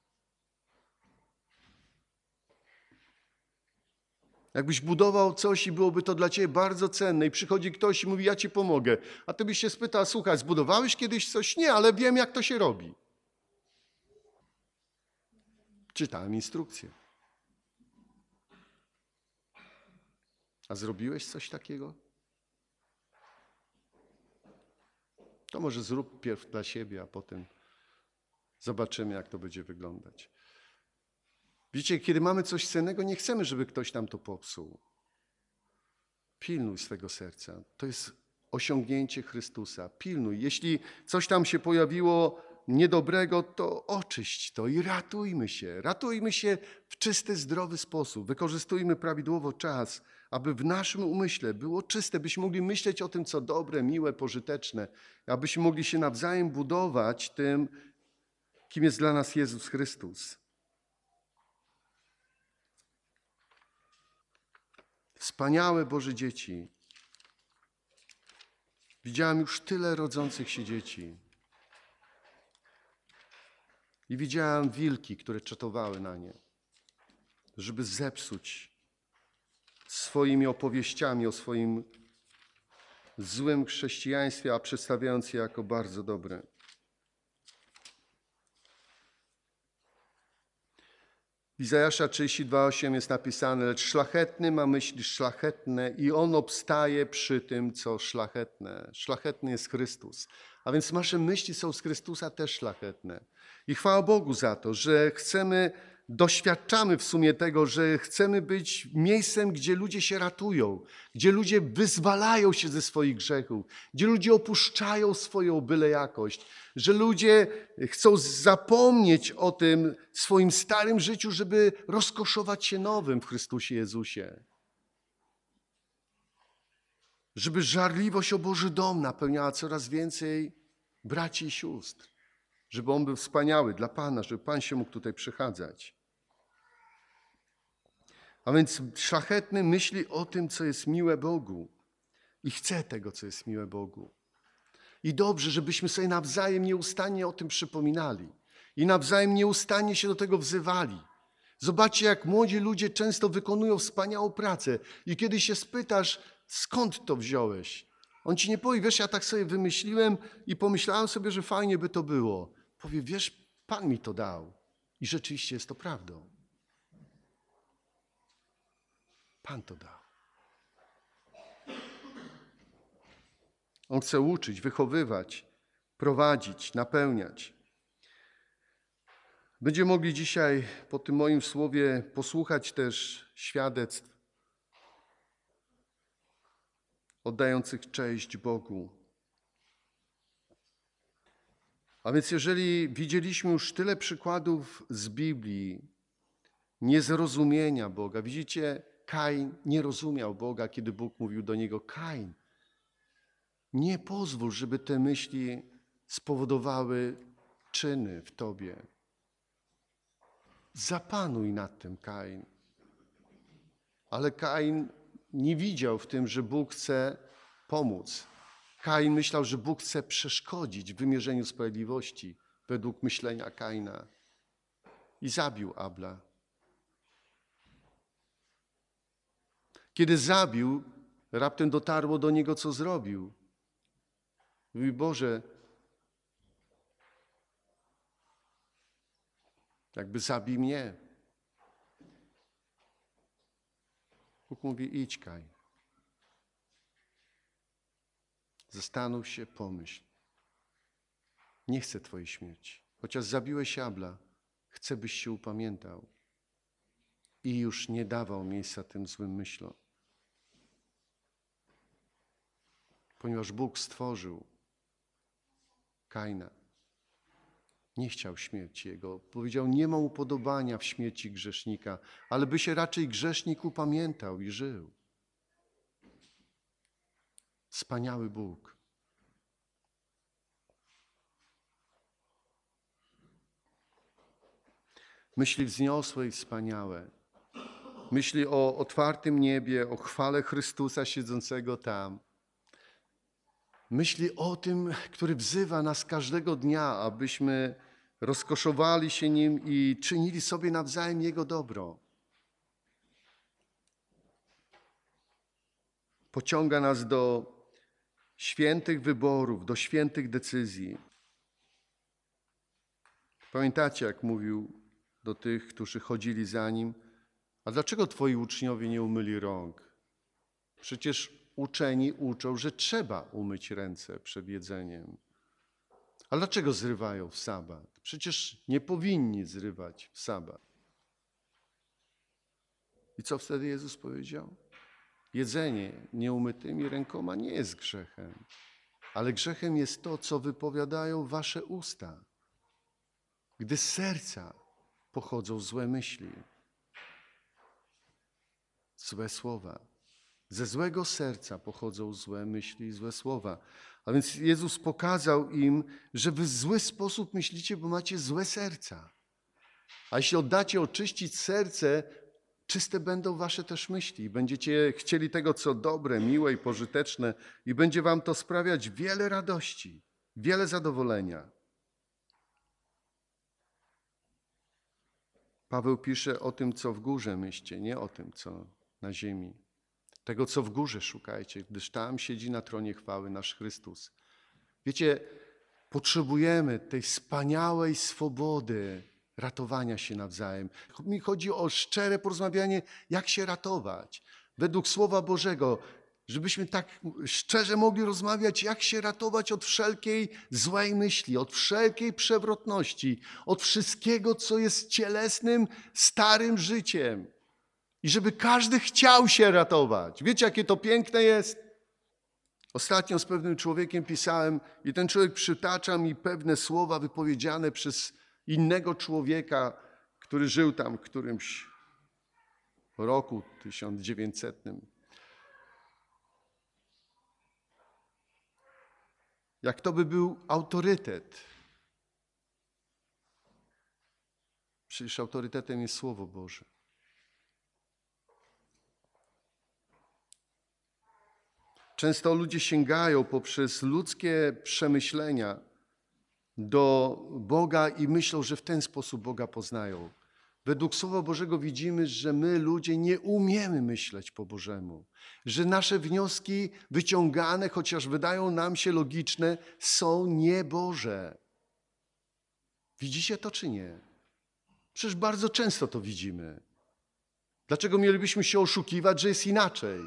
Jakbyś budował coś i byłoby to dla ciebie bardzo cenne i przychodzi ktoś i mówi, ja ci pomogę, a ty byś się spytał, słuchaj, zbudowałeś kiedyś coś? Nie, ale wiem, jak to się robi. Czytałem instrukcję. A zrobiłeś coś takiego? To może zrób pierw dla siebie, a potem zobaczymy, jak to będzie wyglądać. Widzicie, kiedy mamy coś cennego, nie chcemy, żeby ktoś nam to popsuł. Pilnuj swego serca. To jest osiągnięcie Chrystusa. Pilnuj. Jeśli coś tam się pojawiło niedobrego, to oczyść to i ratujmy się. Ratujmy się w czysty, zdrowy sposób. Wykorzystujmy prawidłowo czas, aby w naszym umyśle było czyste, byśmy mogli myśleć o tym, co dobre, miłe, pożyteczne, abyśmy mogli się nawzajem budować tym, kim jest dla nas Jezus Chrystus. Wspaniałe Boże dzieci. Widziałem już tyle rodzących się dzieci. I widziałem wilki, które czatowały na nie, żeby zepsuć swoimi opowieściami o swoim złym chrześcijaństwie, a przedstawiając je jako bardzo dobre. W Izajasza trzydzieści dwa osiem jest napisane: lecz szlachetny ma myśli szlachetne i on obstaje przy tym, co szlachetne. Szlachetny jest Chrystus. A więc nasze myśli są z Chrystusa też szlachetne. I chwała Bogu za to, że chcemy, doświadczamy w sumie tego, że chcemy być miejscem, gdzie ludzie się ratują, gdzie ludzie wyzwalają się ze swoich grzechów, gdzie ludzie opuszczają swoją byle jakość, że ludzie chcą zapomnieć o tym swoim starym życiu, żeby rozkoszować się nowym w Chrystusie Jezusie. Żeby żarliwość o Boży dom napełniała coraz więcej braci i sióstr. Żeby on był wspaniały dla Pana, żeby Pan się mógł tutaj przechadzać. A więc szlachetny myśli o tym, co jest miłe Bogu i chce tego, co jest miłe Bogu. I dobrze, żebyśmy sobie nawzajem nieustannie o tym przypominali i nawzajem nieustannie się do tego wzywali. Zobaczcie, jak młodzi ludzie często wykonują wspaniałą pracę i kiedy się spytasz, skąd to wziąłeś? On ci nie powie, wiesz, ja tak sobie wymyśliłem i pomyślałem sobie, że fajnie by to było. Powie, wiesz, Pan mi to dał i rzeczywiście jest to prawdą. Pan to dał. On chce uczyć, wychowywać, prowadzić, napełniać. Będziemy mogli dzisiaj po tym moim słowie posłuchać też świadectw oddających cześć Bogu. A więc jeżeli widzieliśmy już tyle przykładów z Biblii niezrozumienia Boga, widzicie, Kain nie rozumiał Boga, kiedy Bóg mówił do niego: Kain, nie pozwól, żeby te myśli spowodowały czyny w tobie. Zapanuj nad tym, Kain. Ale Kain nie widział w tym, że Bóg chce pomóc. Kain myślał, że Bóg chce przeszkodzić w wymierzeniu sprawiedliwości według myślenia Kaina i zabił Abla. Kiedy zabił, raptem dotarło do niego, co zrobił. Mówi: Boże, jakby zabij mnie. Bóg mówi: idź, Kain. Zastanów się, pomyśl. Nie chcę twojej śmierci. Chociaż zabiłeś Abla, chcę, byś się upamiętał i już nie dawał miejsca tym złym myślom. Ponieważ Bóg stworzył Kaina, nie chciał śmierci jego. Powiedział: nie mam upodobania w śmierci grzesznika, ale by się raczej grzesznik upamiętał i żył. Wspaniały Bóg. Myśli wzniosłe i wspaniałe. Myśli o otwartym niebie, o chwale Chrystusa siedzącego tam. Myśli o tym, który wzywa nas każdego dnia, abyśmy rozkoszowali się Nim i czynili sobie nawzajem Jego dobro. Pociąga nas do świętych wyborów, do świętych decyzji. Pamiętacie, jak mówił do tych, którzy chodzili za Nim: a dlaczego twoi uczniowie nie umyli rąk? Przecież uczeni uczą, że trzeba umyć ręce przed jedzeniem. A dlaczego zrywają w sabat? Przecież nie powinni zrywać w sabat. I co wtedy Jezus powiedział? Jedzenie nieumytymi rękoma nie jest grzechem, ale grzechem jest to, co wypowiadają wasze usta. Gdy z serca pochodzą złe myśli, złe słowa. Ze złego serca pochodzą złe myśli i złe słowa. A więc Jezus pokazał im, że wy w zły sposób myślicie, bo macie złe serca. A jeśli oddacie oczyścić serce, czyste będą wasze też myśli. Będziecie chcieli tego, co dobre, miłe i pożyteczne i będzie wam to sprawiać wiele radości, wiele zadowolenia. Paweł pisze o tym, co w górze myślcie, nie o tym, co na ziemi. Tego, co w górze szukajcie, gdyż tam siedzi na tronie chwały nasz Chrystus. Wiecie, potrzebujemy tej wspaniałej swobody ratowania się nawzajem. Mi chodzi o szczere porozmawianie, jak się ratować. Według Słowa Bożego, żebyśmy tak szczerze mogli rozmawiać, jak się ratować od wszelkiej złej myśli, od wszelkiej przewrotności, od wszystkiego, co jest cielesnym, starym życiem. I żeby każdy chciał się ratować. Wiecie, jakie to piękne jest? Ostatnio z pewnym człowiekiem pisałem i ten człowiek przytacza mi pewne słowa wypowiedziane przez innego człowieka, który żył tam w którymś roku tysiąc dziewięćsetnym. Jak to by był autorytet. Przecież autorytetem jest Słowo Boże. Często ludzie sięgają poprzez ludzkie przemyślenia do Boga i myślą, że w ten sposób Boga poznają. Według Słowa Bożego widzimy, że my ludzie nie umiemy myśleć po Bożemu. Że nasze wnioski wyciągane, chociaż wydają nam się logiczne, są nieboże. Widzicie to czy nie? Przecież bardzo często to widzimy. Dlaczego mielibyśmy się oszukiwać, że jest inaczej?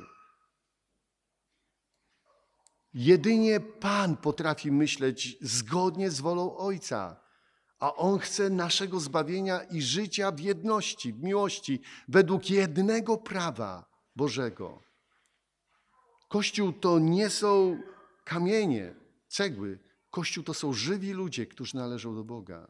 Jedynie Pan potrafi myśleć zgodnie z wolą Ojca, a On chce naszego zbawienia i życia w jedności, w miłości, według jednego prawa Bożego. Kościół to nie są kamienie, cegły. Kościół to są żywi ludzie, którzy należą do Boga.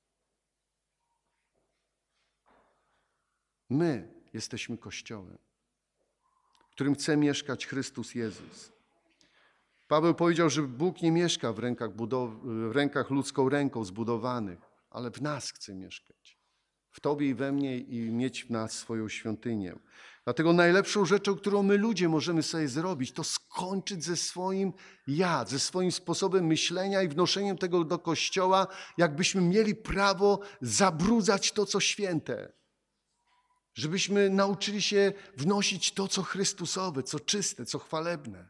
My jesteśmy Kościołem, w którym chce mieszkać Chrystus Jezus. Paweł powiedział, że Bóg nie mieszka w rękach, budow- w rękach ludzką ręką zbudowanych, ale w nas chce mieszkać. W Tobie i we mnie i mieć w nas swoją świątynię. Dlatego najlepszą rzeczą, którą my ludzie możemy sobie zrobić, to skończyć ze swoim ja, ze swoim sposobem myślenia i wnoszeniem tego do Kościoła, jakbyśmy mieli prawo zabrudzać to, co święte. Żebyśmy nauczyli się wnosić to, co Chrystusowe, co czyste, co chwalebne.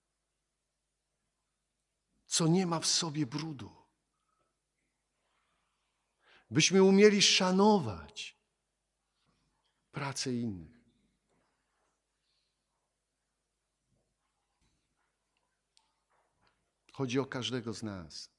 Co nie ma w sobie brudu. Byśmy umieli szanować pracę innych. Chodzi o każdego z nas.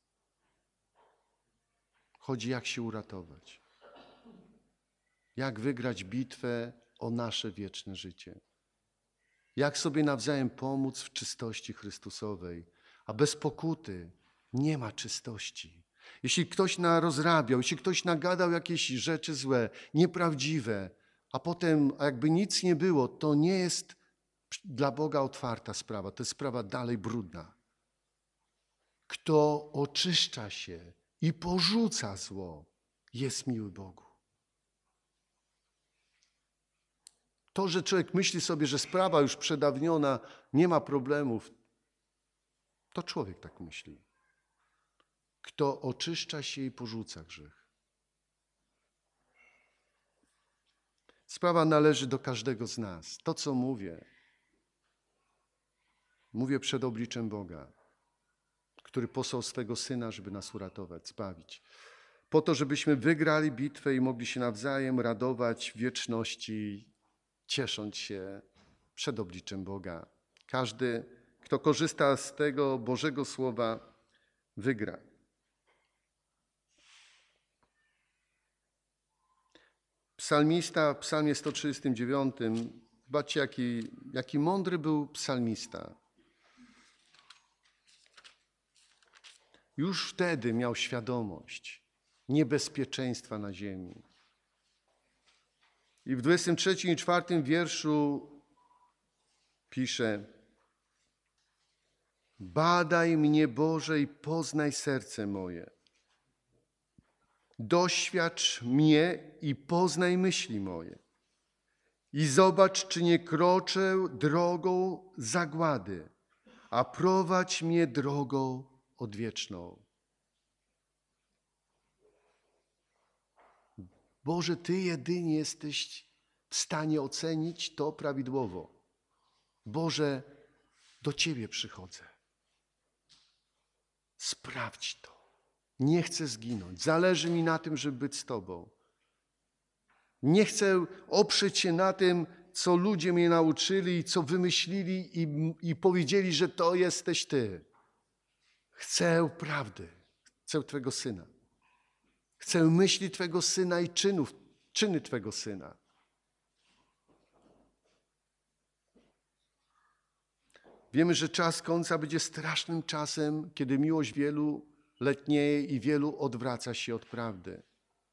Chodzi, jak się uratować. Jak wygrać bitwę o nasze wieczne życie. Jak sobie nawzajem pomóc w czystości Chrystusowej. A bez pokuty nie ma czystości. Jeśli ktoś narozrabiał, jeśli ktoś nagadał jakieś rzeczy złe, nieprawdziwe, a potem jakby nic nie było, to nie jest dla Boga otwarta sprawa. To jest sprawa dalej brudna. Kto oczyszcza się i porzuca zło, jest miły Bogu. To, że człowiek myśli sobie, że sprawa już przedawniona, nie ma problemów, to człowiek tak myśli. Kto oczyszcza się i porzuca grzech. Sprawa należy do każdego z nas. To, co mówię, mówię przed obliczem Boga, który posłał swego Syna, żeby nas uratować, zbawić. Po to, żebyśmy wygrali bitwę i mogli się nawzajem radować w wieczności, ciesząc się przed obliczem Boga. Każdy, kto korzysta z tego Bożego Słowa, wygra. Psalmista w psalmie sto trzydziestym dziewiątym, zobaczcie, jaki, jaki mądry był psalmista. Już wtedy miał świadomość, niebezpieczeństwa na ziemi. I w dwudziestym trzecim i czwartym wierszu pisze: badaj mnie, Boże, i poznaj serce moje. Doświadcz mnie i poznaj myśli moje. I zobacz, czy nie kroczę drogą zagłady, a prowadź mnie drogą odwieczną. Boże, Ty jedynie jesteś w stanie ocenić to prawidłowo. Boże, do Ciebie przychodzę. Sprawdź to. Nie chcę zginąć. Zależy mi na tym, żeby być z Tobą. Nie chcę oprzeć się na tym, co ludzie mnie nauczyli i co wymyślili i, i powiedzieli, że to jesteś Ty. Chcę prawdy. Chcę Twego Syna. Chcę myśli Twego Syna i czynów, czyny Twego Syna. Wiemy, że czas końca będzie strasznym czasem, kiedy miłość wielu letnieje i wielu odwraca się od prawdy.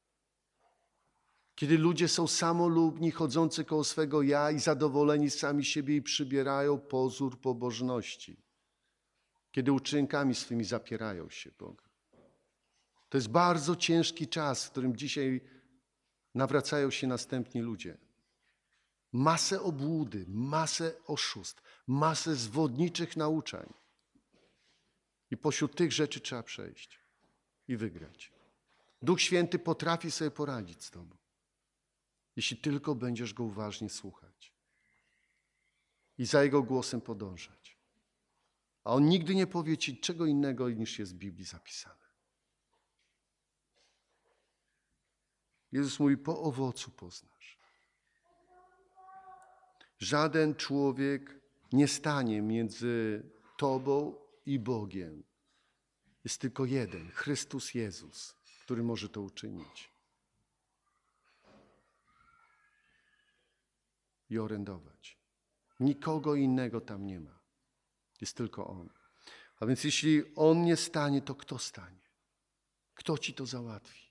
Kiedy ludzie są samolubni, chodzący koło swego ja i zadowoleni sami siebie i przybierają pozór pobożności. Kiedy uczynkami swymi zapierają się Boga. To jest bardzo ciężki czas, w którym dzisiaj nawracają się następni ludzie. Masę obłudy, masę oszustw, masę zwodniczych nauczań. I pośród tych rzeczy trzeba przejść i wygrać. Duch Święty potrafi sobie poradzić z Tobą, jeśli tylko będziesz Go uważnie słuchać i za Jego głosem podążać. A On nigdy nie powie Ci czego innego, niż jest w Biblii zapisane. Jezus mówi, po owocu poznasz. Żaden człowiek nie stanie między Tobą i Bogiem. Jest tylko jeden, Chrystus Jezus, który może to uczynić. I orędować. Nikogo innego tam nie ma. Jest tylko On. A więc jeśli On nie stanie, to kto stanie? Kto Ci to załatwi?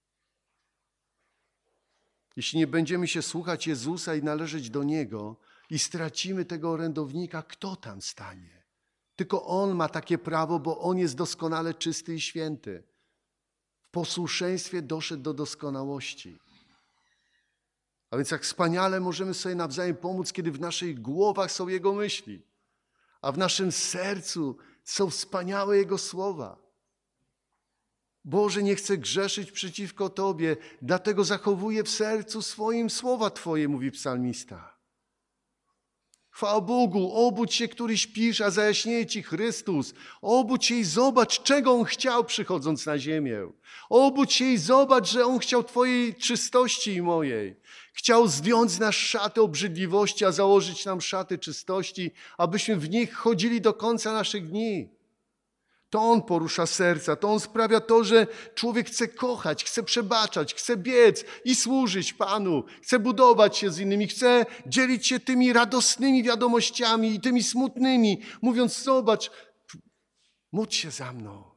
Jeśli nie będziemy się słuchać Jezusa i należeć do Niego i stracimy tego orędownika, kto tam stanie? Tylko On ma takie prawo, bo On jest doskonale czysty i święty. W posłuszeństwie doszedł do doskonałości. A więc jak wspaniale możemy sobie nawzajem pomóc, kiedy w naszych głowach są Jego myśli, a w naszym sercu są wspaniałe Jego słowa. Boże, nie chcę grzeszyć przeciwko Tobie, dlatego zachowuję w sercu swoim słowa Twoje, mówi psalmista. Chwała Bogu, obudź się, który śpisz, a zajaśnieje Ci Chrystus. Obudź się i zobacz, czego On chciał, przychodząc na ziemię. Obudź się i zobacz, że On chciał Twojej czystości i mojej. Chciał zdjąć z nas szaty obrzydliwości, a założyć nam szaty czystości, abyśmy w nich chodzili do końca naszych dni. To On porusza serca, to On sprawia to, że człowiek chce kochać, chce przebaczać, chce biec i służyć Panu, chce budować się z innymi, chce dzielić się tymi radosnymi wiadomościami i tymi smutnymi, mówiąc, zobacz, módl się za mną.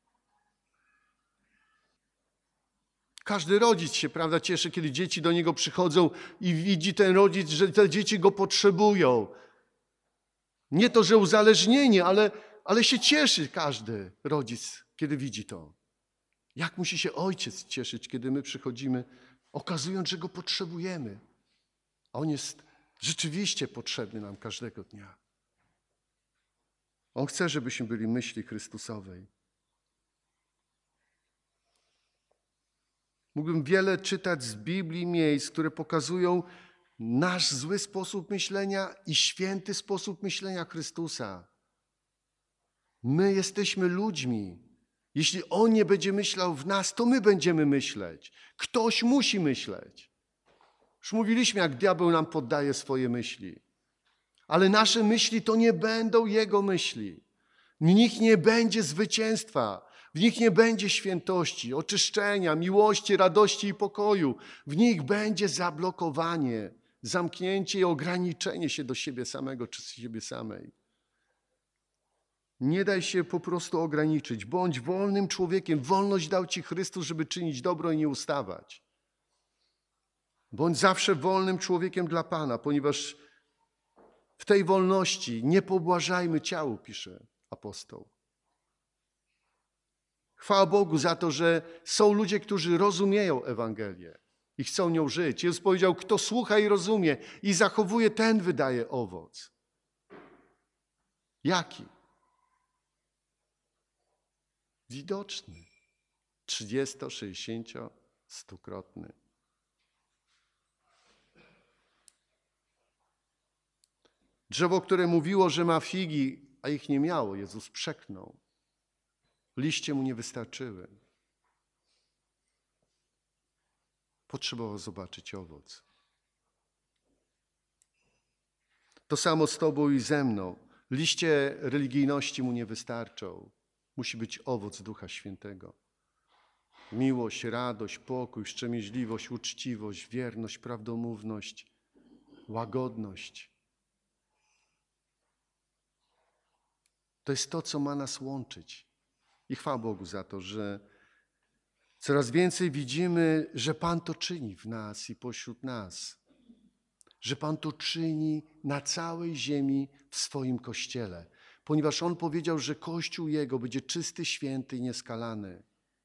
Każdy rodzic się, prawda, cieszy, kiedy dzieci do niego przychodzą i widzi ten rodzic, że te dzieci go potrzebują. Nie to, że uzależnienie, ale Ale się cieszy każdy rodzic, kiedy widzi to. Jak musi się ojciec cieszyć, kiedy my przychodzimy, okazując, że go potrzebujemy. A on jest rzeczywiście potrzebny nam każdego dnia. On chce, żebyśmy byli myśli Chrystusowej. Mógłbym wiele czytać z Biblii miejsc, które pokazują nasz zły sposób myślenia i święty sposób myślenia Chrystusa. My jesteśmy ludźmi. Jeśli On nie będzie myślał w nas, to my będziemy myśleć. Ktoś musi myśleć. Już mówiliśmy, jak diabeł nam poddaje swoje myśli. Ale nasze myśli to nie będą Jego myśli. W nich nie będzie zwycięstwa. W nich nie będzie świętości, oczyszczenia, miłości, radości i pokoju. W nich będzie zablokowanie, zamknięcie i ograniczenie się do siebie samego czy siebie samej. Nie daj się po prostu ograniczyć. Bądź wolnym człowiekiem. Wolność dał ci Chrystus, żeby czynić dobro i nie ustawać. Bądź zawsze wolnym człowiekiem dla Pana, ponieważ w tej wolności nie pobłażajmy ciału, pisze apostoł. Chwała Bogu za to, że są ludzie, którzy rozumieją Ewangelię i chcą nią żyć. Jezus powiedział, kto słucha i rozumie i zachowuje, ten wydaje owoc. Jaki? Widoczny. trzydziesto, sześćdziesięcio, stukrotny. Drzewo, które mówiło, że ma figi, a ich nie miało, Jezus przeklnął. Liście mu nie wystarczyły. Potrzebował zobaczyć owoc. To samo z tobą i ze mną. Liście religijności mu nie wystarczą. Musi być owoc Ducha Świętego. Miłość, radość, pokój, wstrzemięźliwość, uczciwość, wierność, prawdomówność, łagodność. To jest to, co ma nas łączyć. I chwała Bogu za to, że coraz więcej widzimy, że Pan to czyni w nas i pośród nas. Że Pan to czyni na całej ziemi w swoim Kościele. Ponieważ On powiedział, że Kościół Jego będzie czysty, święty i nieskalany.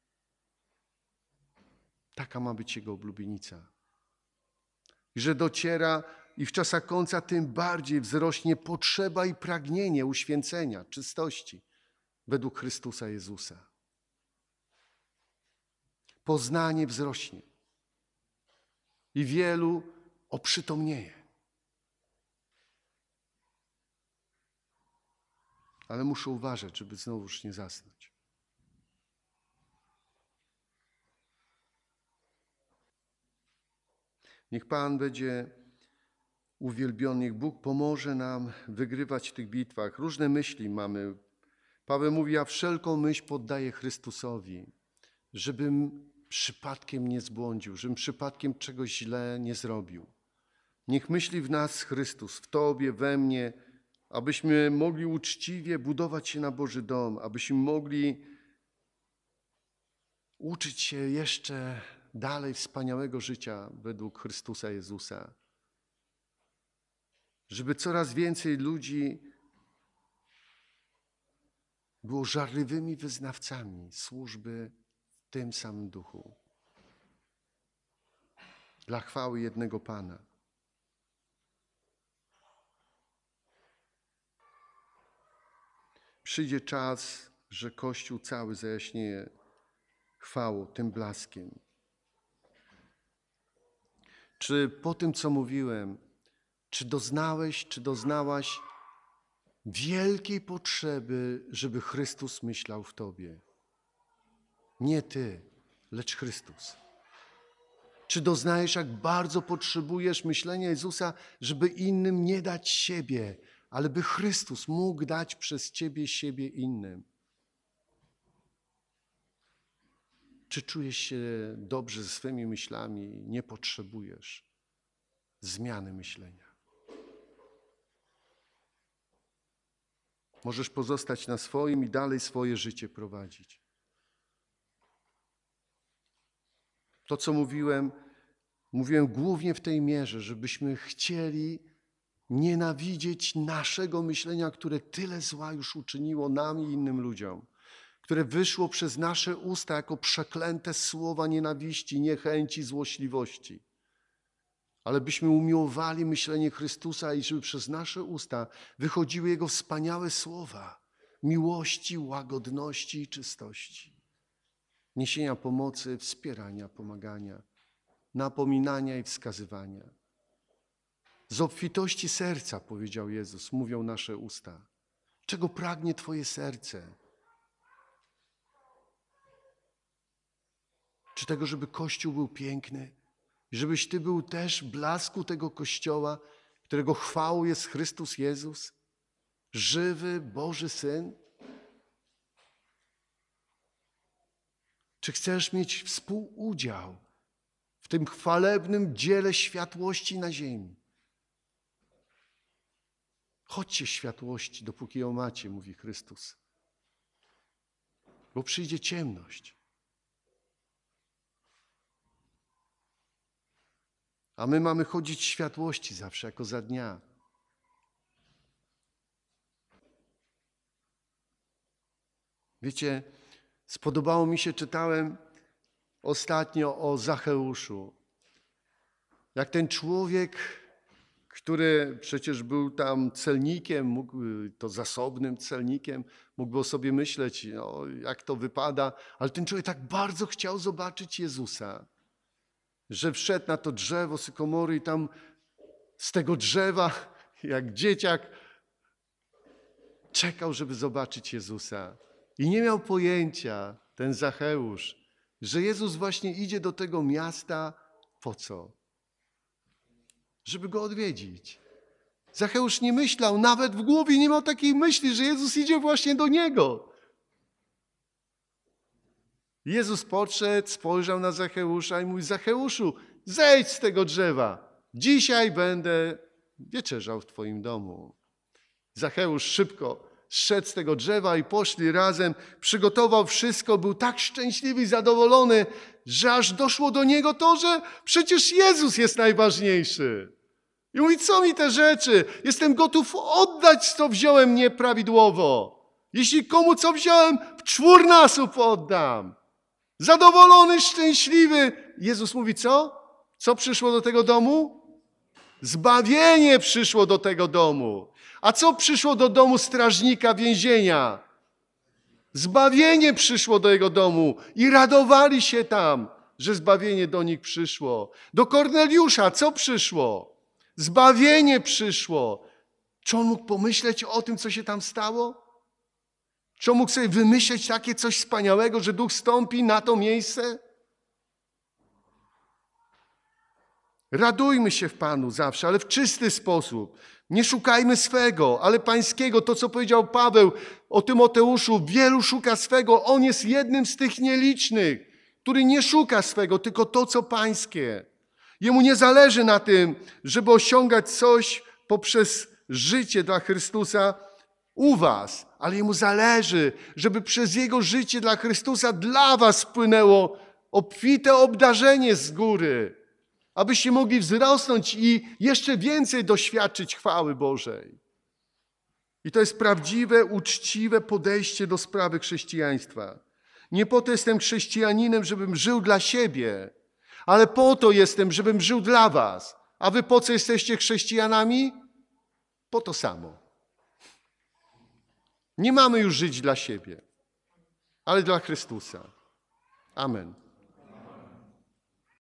Taka ma być Jego oblubienica. I że dociera i w czasach końca tym bardziej wzrośnie potrzeba i pragnienie uświęcenia, czystości według Chrystusa Jezusa. Poznanie wzrośnie i wielu oprzytomnieje. Ale muszę uważać, żeby znowuż nie zasnąć. Niech Pan będzie uwielbiony, niech Bóg pomoże nam wygrywać w tych bitwach. Różne myśli mamy. Paweł mówi, ja wszelką myśl poddaję Chrystusowi, żebym przypadkiem nie zbłądził, żebym przypadkiem czegoś źle nie zrobił. Niech myśli w nas Chrystus, w Tobie, we mnie, abyśmy mogli uczciwie budować się na Boży dom, abyśmy mogli uczyć się jeszcze dalej wspaniałego życia według Chrystusa Jezusa. Żeby coraz więcej ludzi było żarliwymi wyznawcami służby w tym samym duchu. Dla chwały jednego Pana. Przyjdzie czas, że Kościół cały zajaśnieje chwałą, tym blaskiem. Czy po tym, co mówiłem, czy doznałeś, czy doznałaś wielkiej potrzeby, żeby Chrystus myślał w tobie? Nie ty, lecz Chrystus. Czy doznajesz, jak bardzo potrzebujesz myślenia Jezusa, żeby innym nie dać siebie, ale by Chrystus mógł dać przez ciebie siebie innym? Czy czujesz się dobrze ze swymi myślami i nie potrzebujesz zmiany myślenia? Możesz pozostać na swoim i dalej swoje życie prowadzić. To, co mówiłem, mówiłem głównie w tej mierze, żebyśmy chcieli nienawidzieć naszego myślenia, które tyle zła już uczyniło nam i innym ludziom, które wyszło przez nasze usta jako przeklęte słowa nienawiści, niechęci, złośliwości. Ale byśmy umiłowali myślenie Chrystusa i żeby przez nasze usta wychodziły Jego wspaniałe słowa miłości, łagodności i czystości. Niesienia pomocy, wspierania, pomagania, napominania i wskazywania. Z obfitości serca, powiedział Jezus, mówią nasze usta. Czego pragnie Twoje serce? Czy tego, żeby Kościół był piękny? Żebyś Ty był też blasku tego Kościoła, którego chwałą jest Chrystus Jezus, żywy Boży Syn? Czy chcesz mieć współudział w tym chwalebnym dziele światłości na ziemi? Chodźcie światłości, dopóki ją macie, mówi Chrystus. bo przyjdzie ciemność. A my mamy chodzić w światłości zawsze, jako za dnia. Wiecie, spodobało mi się, czytałem ostatnio o Zacheuszu. Jak ten człowiek, który przecież był tam celnikiem, mógł, to zasobnym celnikiem, mógłby o sobie myśleć, no, jak to wypada, ale ten człowiek tak bardzo chciał zobaczyć Jezusa, że wszedł na to drzewo sykomory i tam z tego drzewa, jak dzieciak, czekał, żeby zobaczyć Jezusa. I nie miał pojęcia, ten Zacheusz, że Jezus właśnie idzie do tego miasta po co? Żeby go odwiedzić. Zacheusz nie myślał, nawet w głowie nie miał takiej myśli, że Jezus idzie właśnie do niego. Jezus podszedł, spojrzał na Zacheusza i mówi: Zacheuszu, zejdź z tego drzewa. Dzisiaj będę wieczerzał w twoim domu. Zacheusz szybko zszedł z tego drzewa i poszli razem. Przygotował wszystko, był tak szczęśliwy i zadowolony, że aż doszło do niego to, że przecież Jezus jest najważniejszy. I mówi: co mi te rzeczy? Jestem gotów oddać, co wziąłem nieprawidłowo. Jeśli komu co wziąłem, w czwórnasób oddam. Zadowolony, szczęśliwy. Jezus mówi: co? Co przyszło do tego domu? Zbawienie przyszło do tego domu. A co przyszło do domu strażnika więzienia? Zbawienie przyszło do jego domu i radowali się tam, że zbawienie do nich przyszło. Do Korneliusza co przyszło? Zbawienie przyszło. Czy on mógł pomyśleć o tym, co się tam stało? Czy on mógł sobie wymyśleć takie coś wspaniałego, że Duch stąpi na to miejsce? Radujmy się w Panu zawsze, ale w czysty sposób. Nie szukajmy swego, ale pańskiego. To, co powiedział Paweł o Tymoteuszu, wielu szuka swego. On jest jednym z tych nielicznych, który nie szuka swego, tylko to, co pańskie. Jemu nie zależy na tym, żeby osiągać coś poprzez życie dla Chrystusa u was, ale jemu zależy, żeby przez jego życie dla Chrystusa dla was spłynęło obfite obdarzenie z góry, abyście mogli wzrosnąć i jeszcze więcej doświadczyć chwały Bożej. I to jest prawdziwe, uczciwe podejście do sprawy chrześcijaństwa. Nie po to jestem chrześcijaninem, żebym żył dla siebie, ale po to jestem, żebym żył dla was. A wy po co jesteście chrześcijanami? Po to samo. Nie mamy już żyć dla siebie, ale dla Chrystusa. Amen.